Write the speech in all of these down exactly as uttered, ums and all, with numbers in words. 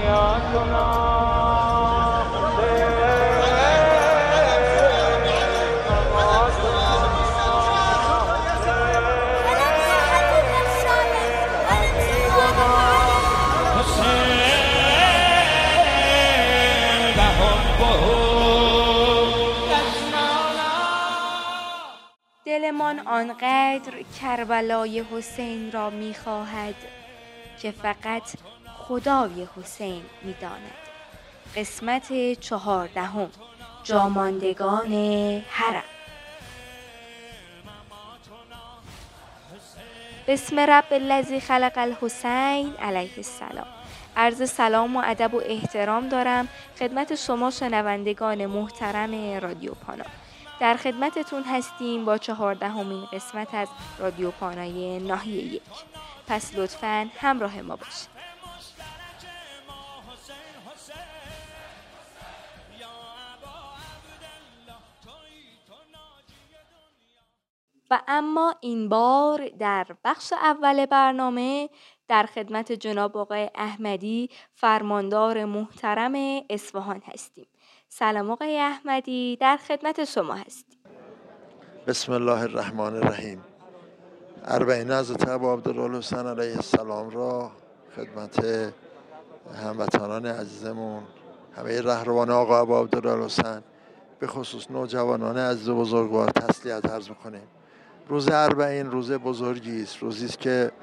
دلمان آنقدر کربلای حسین را می‌خواهد که فقط خدای حسین می‌داند. قسمت چهاردهم، جاماندگان حرم. بسم رب الذی خلق الحسین علیه السلام. عرض سلام و ادب و احترام دارم خدمت شما شنوندگان محترم رادیو پانا. در خدمتتون هستیم با چهاردهمین قسمت از رادیو پانای ناحیه یک. پس لطفاً همراه ما باشید. و اما این بار در بخش اول برنامه در خدمت جناب آقای احمدی فرماندار محترم اصفهان هستیم. سلام آقای احمدی، در خدمت شما هستیم. بسم الله الرحمن الرحیم. اربعین حضرت ابا عبدالحسین علیه السلام را خدمت هموطنان عزیزمون، همه رهروان آقا ابا عبدالحسین، به خصوص نوجوانان عزیز و بزرگوار تسلیت عرض می‌کنیم. روز اربعین روز بزرگی است، روزی است که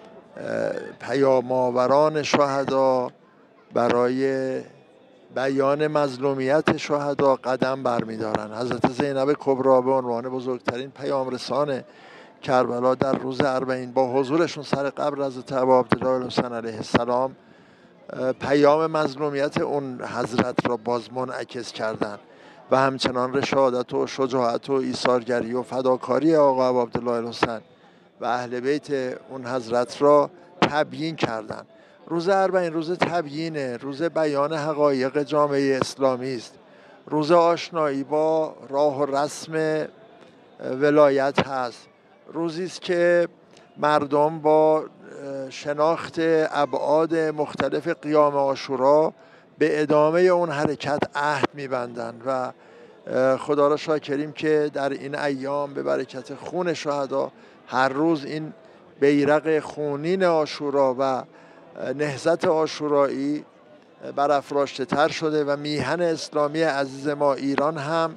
پیام‌آوران شهدا برای بیان مظلومیت شهدا قدم برمی‌دارند. حضرت زینب کبری به عنوان بزرگترین پیام رسان کربلا در روز اربعین با حضورشون سر قبر حضرت ابا عبدالحسین علیه السلام پیام مظلومیت اون حضرت را باز منعکس کردند و همچنان رشادت و شجاعت و ایثارگری و فداکاری آقا ابا عبدالحسین و اهل بیت اون حضرت را تبیین کردند. روز اربعین روز تبیینه، روز بیان حقایق جامعه اسلامی است، روز آشنایی با راه و رسم ولایت هست، روزی است که مردم با شناخت ابعاد مختلف قیام عاشورا به ادامه اون حرکت عهد می‌بندند و خدا را شاکریم که در این ایام به برکت خون شهدا هر روز این بیرق خونین عاشورا و نهضت عاشورایی برافراشته تر شده و میهن اسلامی عزیز ما ایران هم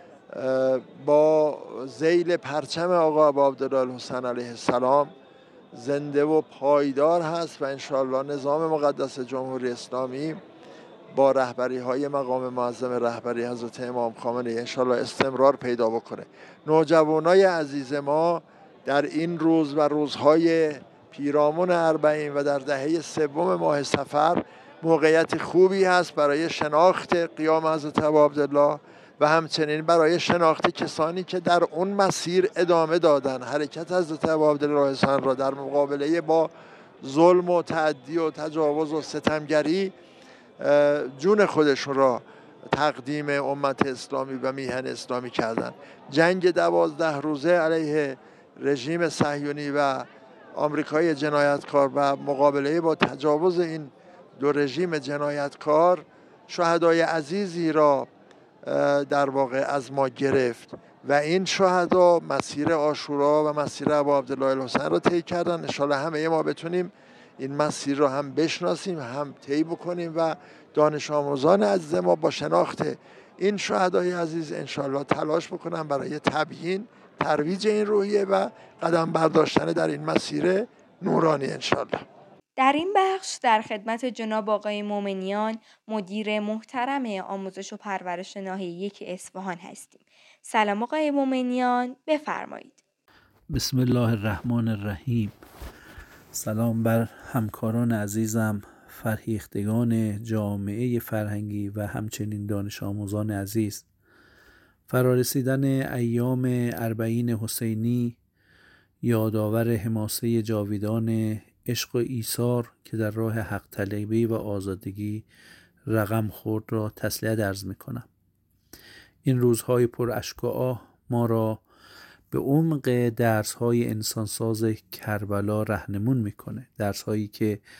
با ذیل پرچم آقا ابا عبدالحسین علیه السلام زنده و پایدار هست و انشاءالله نظام مقدس جمهوری اسلامی با رهبری های مقام معظم رهبری حضرت امام خامنه‌ای انشاءالله استمرار پیدا بکنه. نوجوانای عزیز ما در این روز و روزهای پیرامون اربعین و در دهه سوم ماه صفر موقعیت خوبی هست برای شناخت قیام حضرت ابا عبدالله و همچنین برای شناخت کسانی که در اون مسیر ادامه دادن حرکت حضرت ابا عبدالحسین را در مقابله با ظلم و تعدی و تجاوز و ستمگری جون خودشون را تقدیم امت اسلامی و میهن اسلامی کردن. جنگ دوازده روزه علیه رژیم صهیونی و آمریکای جنایتکار و مقابله با تجاوز این دو رژیم جنایتکار شهدای عزیزی را در واقع از ما گرفت و این شهدا مسیر عاشورا و مسیر ابا عبدالحسین را طی کردن. انشاءالله همه ما بتونیم این مسیر را هم بشناسیم هم طی بکنیم و دانش آموزان عزیز ما با شناخت این شهدای عزیز انشاءالله تلاش بکنن برای تبیین ترویج این روحیه و قدم برداشتن در این مسیر نورانی انشاءالله. در این بخش در خدمت جناب آقای مومنیان مدیر محترم آموزش و پرورش ناحیه یک اصفهان هستیم. سلام آقای مومنیان، بفرمایید. بسم الله الرحمن الرحیم. سلام بر همکاران عزیزم، فرهیختگان جامعه فرهنگی و همچنین دانش آموزان عزیز. فرارسیدن ایام اربعین حسینی یادآور حماسه جاویدان عشق و ایثار که در راه حق طلبی و آزادگی رقم خورد را تسلیت عرض می‌کنم. این روزهای پر اشک و آه ما را به عمق درس‌های انسانساز کربلا راهنمون می‌کنه، درس‌هایی که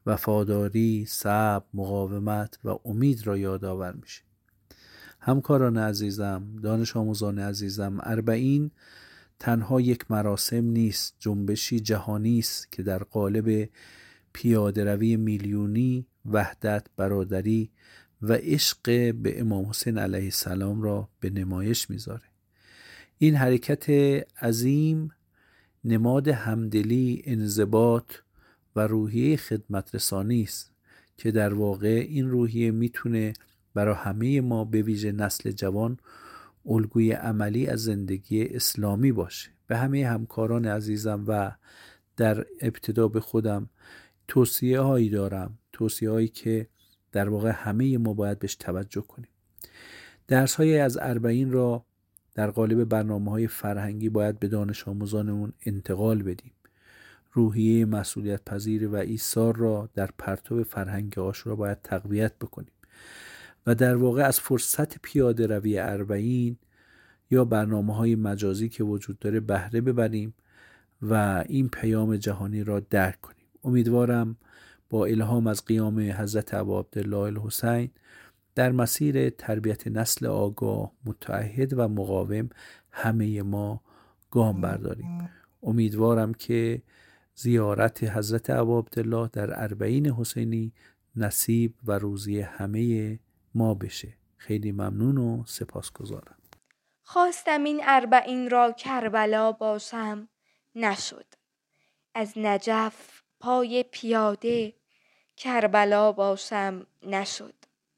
وفاداری، صبر، مقاومت و امید را یادآور میشه. همکاران عزیزم، دانش آموزان عزیزم، اربعین تنها یک مراسم نیست، جنبشی جهانی است که در قالب پیاده روی میلیونی وحدت، برادری و عشق به امام حسین علیه السلام را به نمایش میذاره. این حرکت عظیم نماد همدلی، انضباط و روحیه خدمت رسانی است که در واقع این روحیه میتونه برای همه ما به ویژه نسل جوان الگوی عملی از زندگی اسلامی باشه. به همه همکاران عزیزم و در ابتدا به خودم توصیه هایی دارم، توصیه هایی که در واقع همه ما باید بهش توجه کنیم. درس های از اربعین را در قالب برنامه های فرهنگی باید به دانش آموزانمون انتقال بدیم. روحیه مسئولیت پذیر و ایثار را در پرتو فرهنگ عاشورا باید تقویت بکنیم و در واقع از فرصت پیاده روی اربعین یا برنامه های مجازی که وجود داره بهره ببریم و این پیام جهانی را درک کنیم. امیدوارم با الهام از قیام حضرت ابا عبدالله الحسین در مسیر تربیت نسل آگاه، متعهد و مقاوم همه ما گام برداریم. امیدوارم که زیارت حضرت ابا عبدالله در اربعین حسینی نصیب و روزی همه ما بشه. خیلی ممنون و سپاسگزارم. خواستم این اربعین را کربلا باشم، نشد. از نجف پای پیاده کربلا باشم، نشد.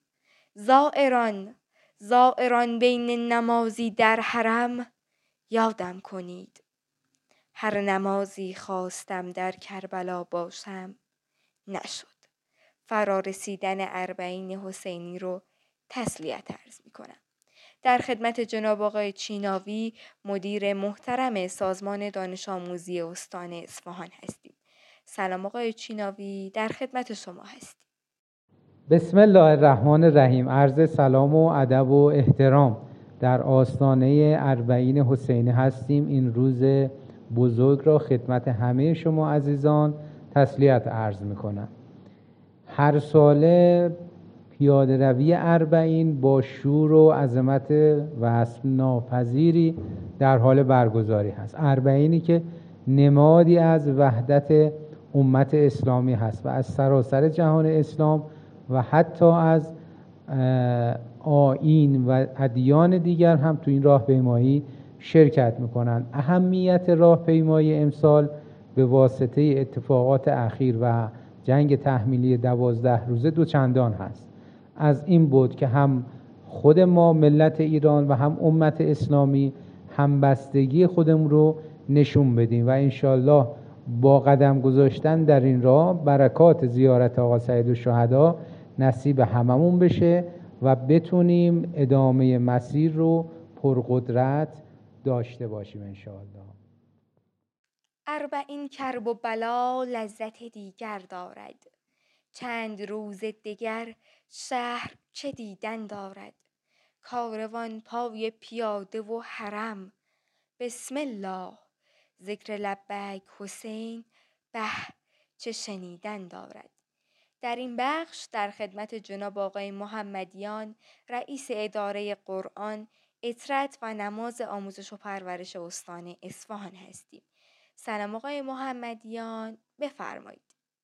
زائران زائران بین نمازی در حرم یادم کنید. هر نمازی خواستم در کربلا باشم، نشد. فرا رسیدن اربعین حسینی رو تسلیت عرض می کنم. در خدمت جناب آقای چیناوی، مدیر محترم سازمان دانش آموزی استان اصفهان هستیم. سلام آقای چیناوی، در خدمت شما هستیم. بسم الله الرحمن الرحیم. عرض سلام و ادب و احترام. در آستانه اربعین حسینی هستیم. این روز بزرگ را خدمت همه شما عزیزان تسلیت عرض میکنم. هر ساله پیاده روی اربعین با شور و عظمت وصف ناپذیری در حال برگزاری هست. اربعینی که نمادی از وحدت امت اسلامی هست و از سراسر جهان اسلام و حتی از آیین و ادیان دیگر هم تو این راهپیمایی شرکت میکنند. اهمیت راهپیمایی امسال به واسطه اتفاقات اخیر و جنگ تحمیلی دوازده روزه دو چندان هست. از این بود که هم خود ما ملت ایران و هم امت اسلامی همبستگی خودمون رو نشون بدیم و انشالله با قدم گذاشتن در این راه برکات زیارت آقا سیدالشهدا نصیب هممون بشه و بتونیم ادامه مسیر رو پرقدرت داشته باشیم انشالله. اربعین کرب و بلا لذت دیگر دارد، چند روز دیگر شهر چه دیدن دارد. کاروان پای پیاده و حرم، بسم الله ذکر لبیک حسین، به چه شنیدن دارد. در این بخش در خدمت جناب آقای محمدیان، رئیس اداره قرآن، اطرت و نماز آموزش و پرورش استان اصفهان هستیم. سلام آقای محمدیان، بفرمایید.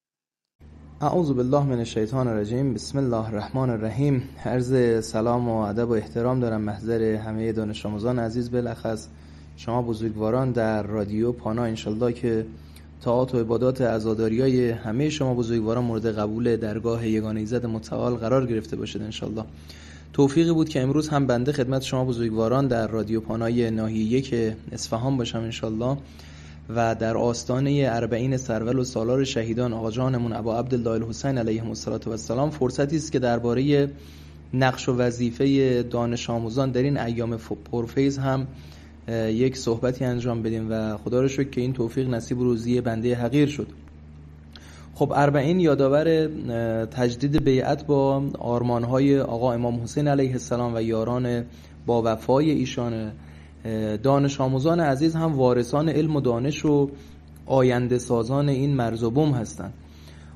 اعوذ بالله من الشیطان الرجیم. بسم الله الرحمن الرحیم. عرض سلام و ادب و احترام دارم محضر همه دانش آموزان عزیز، بالاخص شما بزرگواران در رادیو پانا. انشالله که طاعات و عبادات عزاداریای همه شما بزرگواران مورد قبول درگاه یگانه ایزد متعال قرار گرفته باشد انشالله. توفیقی بود که امروز هم بنده خدمت شما بزرگواران در رادیو پانای ناحیه یک اصفهان باشم انشالله و در آستانه اربعین سرول و سالار شهیدان آقا جانمون ابا عبدالله الحسین علیهم السلام فرصتی است که درباره نقش و وظیفه دانش آموزان در این ایام پرفیض هم یک صحبتی انجام بدیم و خدا رو شکر که این توفیق نصیب روزی بنده حقیر شد. خب اربعین یادآور تجدید بیعت با آرمان‌های آقا امام حسین علیه السلام و یاران با وفای ایشان. دانش آموزان عزیز هم وارثان علم و دانش و آینده سازان این مرز و بوم هستند.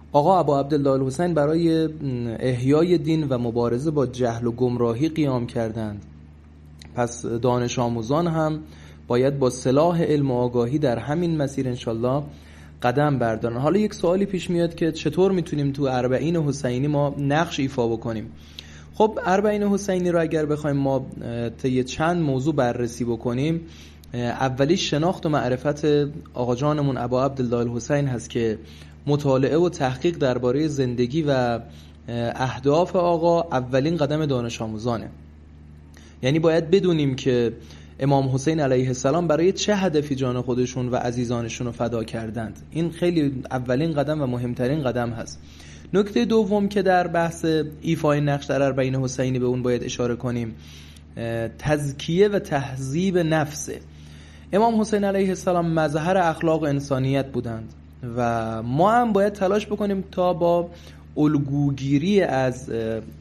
آقا ابا عبدالله الحسین برای احیای دین و مبارزه با جهل و گمراهی قیام کردند. پس دانش آموزان هم باید با سلاح علم و آگاهی در همین مسیر انشالله قدم بردارن. حالا یک سوالی پیش میاد که چطور میتونیم تو اربعین حسینی ما نقش ایفا بکنیم؟ خب اربعین حسینی رو اگر بخوایم ما طی چند موضوع بررسی بکنیم، اولی شناخت و معرفت آقا جانمون ابا عبدالله الحسین هست که مطالعه و تحقیق درباره زندگی و اهداف آقا اولین قدم دانش آموزانه. یعنی باید بدونیم که امام حسین علیه السلام برای چه هدفی جان خودشون و عزیزانشون رو فدا کردند. این خیلی اولین قدم و مهمترین قدم هست. نکته دوم که در بحث ایفای نقش در اربعین حسینی به اون باید اشاره کنیم، تزکیه و تهذیب نفسه. امام حسین علیه السلام مظهر اخلاق و انسانیت بودند و ما هم باید تلاش بکنیم تا با الگوگیری از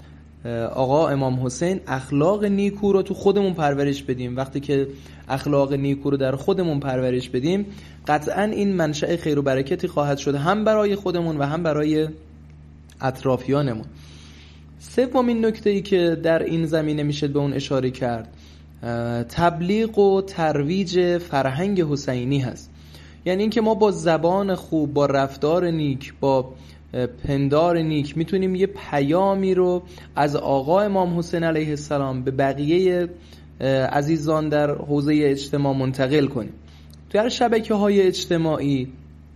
آقا امام حسین اخلاق نیکو رو تو خودمون پرورش بدیم. وقتی که اخلاق نیکو رو در خودمون پرورش بدیم، قطعاً این منشأ خیر و برکتی خواهد شد، هم برای خودمون و هم برای اطرافیانمون. سومین نکته‌ای که در این زمینه میشه به اون اشاره کرد، تبلیغ و ترویج فرهنگ حسینی هست. یعنی اینکه ما با زبان خوب، با رفتار نیک، با پندار نیک میتونیم یه پیامی رو از آقا امام حسین علیه السلام به بقیه عزیزان در حوزه اجتماع منتقل کنیم. در شبکه‌های اجتماعی،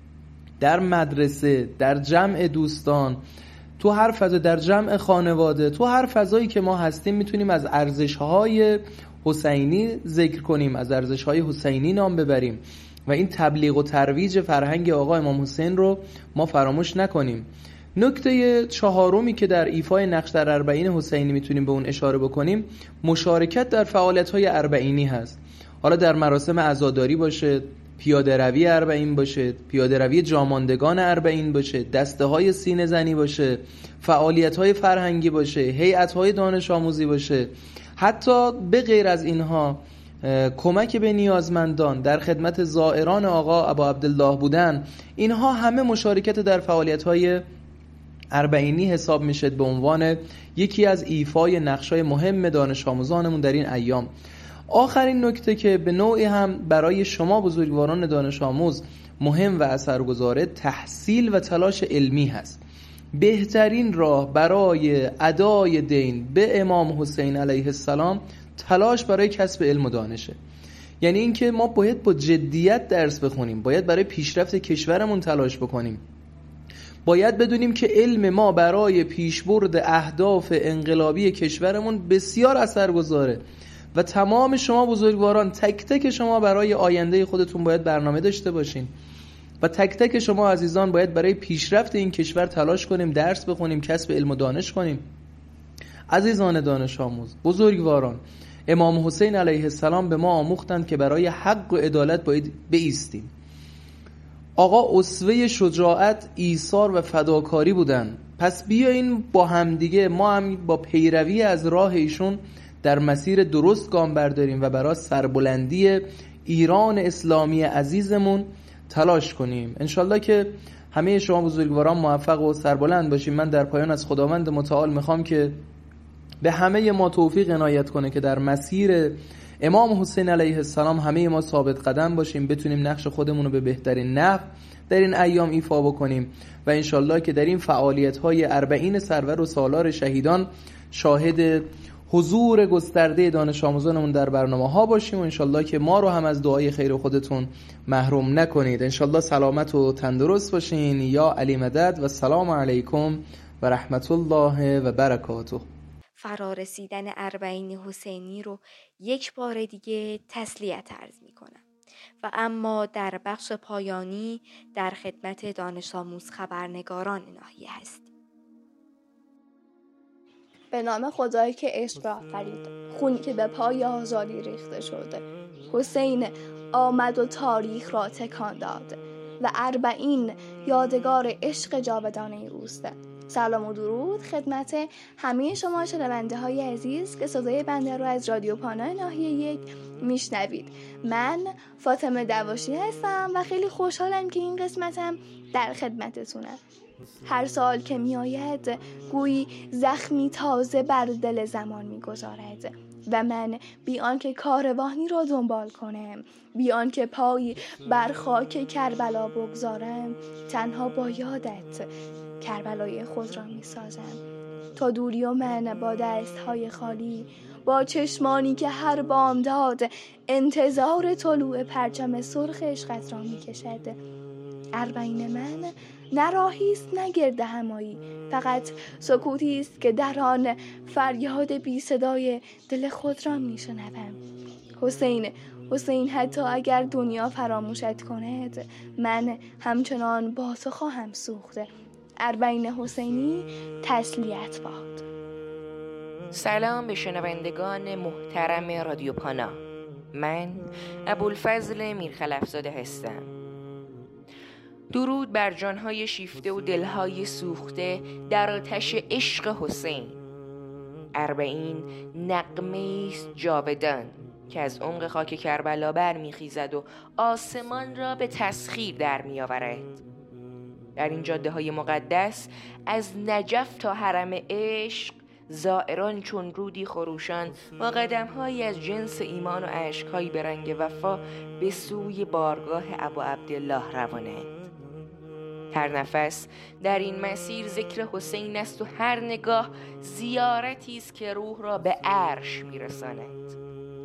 در مدرسه، در جمع دوستان، تو هر فضا، در جمع خانواده، تو هر فضایی که ما هستیم میتونیم از ارزش‌های حسینی ذکر کنیم، از ارزش‌های حسینی نام ببریم و این تبلیغ و ترویج فرهنگ آقا امام حسین رو ما فراموش نکنیم. نکته چهارمی که در ایفای نقش در اربعین حسینی میتونیم به اون اشاره بکنیم، مشارکت در فعالیت‌های اربعینی هست. حالا در مراسم عزاداری باشه، پیاده روی اربعین باشه، پیاده روی جاماندگان اربعین باشه، دسته های سینه زنی باشه، فعالیت های فرهنگی باشه، هیئت های دانش آموزی باشه، حتی به غیر از اینها کمک به نیازمندان، در خدمت زائران آقا ابا عبدالله بودن، اینها همه مشارکت در فعالیت های اربعینی حساب میشه به عنوان یکی از ایفای نقشای مهم دانش آموزانمون در این ایام. آخرین نکته که به نوعی هم برای شما بزرگواران دانش آموز مهم و اثرگذاره، تحصیل و تلاش علمی هست. بهترین راه برای ادای دین به امام حسین علیه السلام تلاش برای کسب علم و دانشه. یعنی اینکه ما باید با جدیت درس بخونیم، باید برای پیشرفت کشورمون تلاش بکنیم، باید بدونیم که علم ما برای پیشبرد اهداف انقلابی کشورمون بسیار اثرگذاره و تمام شما بزرگواران، تک تک شما برای آینده خودتون باید برنامه داشته باشین و تک تک شما عزیزان باید برای پیشرفت این کشور تلاش کنیم، درس بخونیم، کسب علم و دانش کنیم. عزیزان دانش آموز، بزرگواران، امام حسین علیه السلام به ما آموختند که برای حق و عدالت باید بایستیم. آقا اسوه شجاعت، ایثار و فداکاری بودن. پس بیاین با همدیگه ما هم با پیروی از راه ایشون در مسیر درست گام برداریم و برای سربلندی ایران اسلامی عزیزمون تلاش کنیم. انشالله که همه شما بزرگواران موفق و سربلند باشیم. من در پایان از خداوند متعال میخوام که به همه ما توفیق عنایت کنه که در مسیر امام حسین علیه السلام همه ما ثابت قدم باشیم، بتونیم نقش خودمون رو به بهترین نحو در این ایام ایفا بکنیم و انشالله که در این فعالیت‌های اربعین سرور و سالار شهیدان شاهد حضور گسترده دانش آموزانمون در برنامه ها باشیم و انشالله که ما رو هم از دعای خیر خودتون محروم نکنید. انشالله سلامت و تندرست باشین. یا علی مدد و سلام علیکم و رحمت الله و برکاته. فرارسیدن اربعین حسینی رو یک بار دیگه تسلیت عرض می کنم و اما در بخش پایانی در خدمت دانش آموز خبرنگاران ناحیه هستیم. به نام خدایی که عشق را آفرید، خونی که به پای آزادی ریخته شده، حسین آمد و تاریخ را تکان داد و اربعین یادگار عشق جاودانه اوست. سلام و درود خدمت همه شما شنونده های عزیز که صدای بنده رو از رادیو پانا ناحیه یک میشنوید. من فاطمه دواشی هستم و خیلی خوشحالم که این قسمتم در خدمتتونم. هر سال که می آید گویی زخمی تازه بر دل زمان می گذارد و من بیان که کاروانی را دنبال کنم، بیان که پای بر خاک کربلا بگذارم، تنها با یادت کربلای خود را می سازم. تا دوری و من با دستهای خالی، با چشمانی که هر بامداد انتظار طلوع پرچم سرخ عشقت را می کشد. اربعین من نه راهی است نه گرد همایی، فقط سکوتی است که در آن فریاد بی صدای دل خود را می شنوم. حسین، حسین، حتی اگر دنیا فراموشت کند، من همچنان با تو خواهم سوخت. اربعین حسینی تسلیت باد. سلام به شنوندگان محترم رادیو پانا. من ابوالفضل میرخلفزاده هستم. درود بر جانهای شیفته و دلهای سوخته در آتش عشق حسین. اربعین نغمه است جاودان که از عمق خاک کربلا برمیخیزد و آسمان را به تسخیر در میآورد. در این جاده های مقدس از نجف تا حرم عشق، زائران چون رودی خروشان با قدم‌هایی از جنس ایمان و اشک‌هایی به رنگ وفا به سوی بارگاه ابا عبدالله روانند. هر نفس در این مسیر ذکر حسین است و هر نگاه زیارتی است که روح را به عرش میرساند.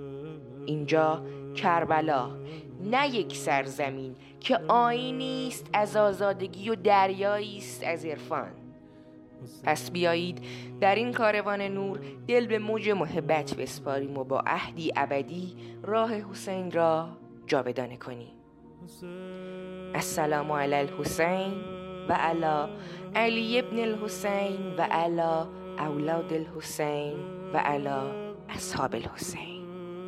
اینجا کربلا نه یک سرزمین که آیینی است از آزادگی و دریایی است از عرفان. پس بیایید در این کاروان نور دل به موج محبت بسپاریم و با عهدی ابدی راه حسین را جاودانه کنیم. السلام علی الحسین و علی علی ابن الحسین و علی اولاد الحسین و علی اصحاب الحسین.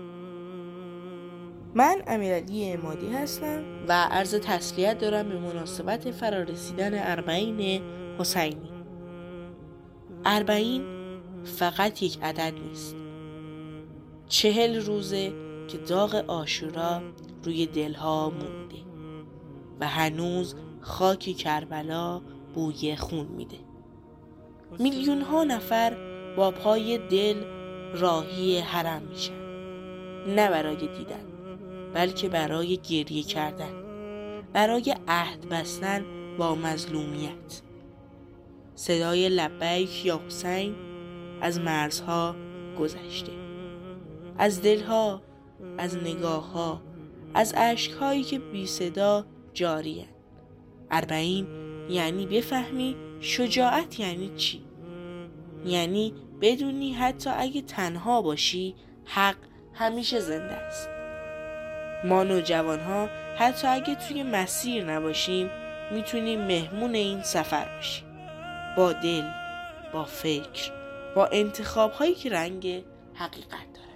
من امیرعلی عمادی هستم و عرض تسلیت دارم به مناسبت فرارسیدن اربعین حسینی. اربعین فقط یک عدد نیست. چهل روزه که داغ عاشورا روی دلها مونده و هنوز خاک کربلا بوی خون میده. میلیون ها نفر با پای دل راهی حرم میشن، نه برای دیدن بلکه برای گریه کردن، برای عهد بستن با مظلومیت. صدای لبیک یا حسین از مرزها گذشته، از دلها، از نگاهها، از اشکهایی که بی صدا جاریه. اربعین یعنی بفهمی شجاعت یعنی چی. یعنی بدونی حتی اگه تنها باشی حق همیشه زنده است. ما نوجوانها حتی اگه توی مسیر نباشیم میتونیم مهمون این سفر باشیم، با دل، با فکر، با انتخاب‌هایی که رنگ حقیقت داره.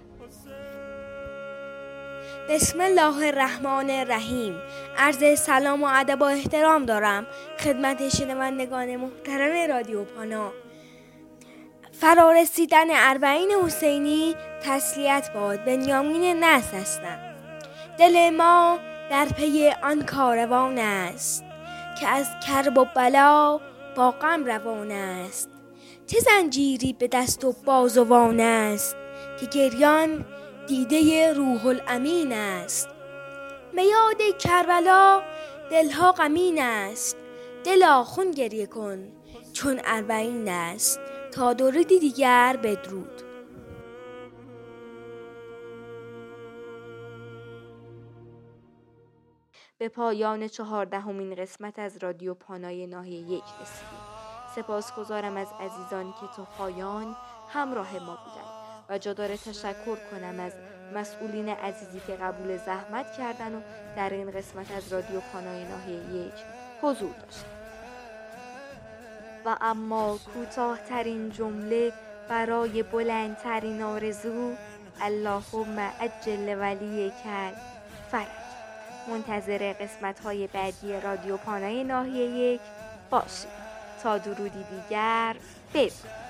بسم الله الرحمن الرحیم. عرض سلام و ادب و احترام دارم خدمت شنوندگان محترم رادیو پانا. فرارسیدن اربعین حسینی تسلیت باد. بنیامین نصر هستم. دل ما در پی آن کاروان است که از کرب و بلا با غم روان است. چه زنجیری به دست و بازوان است که گریان دیده روح الامین است. میاد کربلا دلها غمین است. دلا خون گریه کن چون اربعین است. تا درودی دیگر بدرود. به پایان چهاردهمین قسمت از رادیو پانای ناحیه یک رسیدیم. سپاسگزارم از عزیزانی که تا پایان همراه ما بودند و جا داره تشکر کنم از مسئولین عزیزی که قبول زحمت کردن و در این قسمت از رادیو پانای ناحیه یک حضور داشتن. و اما کوتاه‌ترین جمله برای بلندترین آرزو، اللهم عجل ولیک فرج. منتظر قسمت‌های بعدی رادیو پانای ناحیه یک باشید. تا درودی دیگر، بدرود.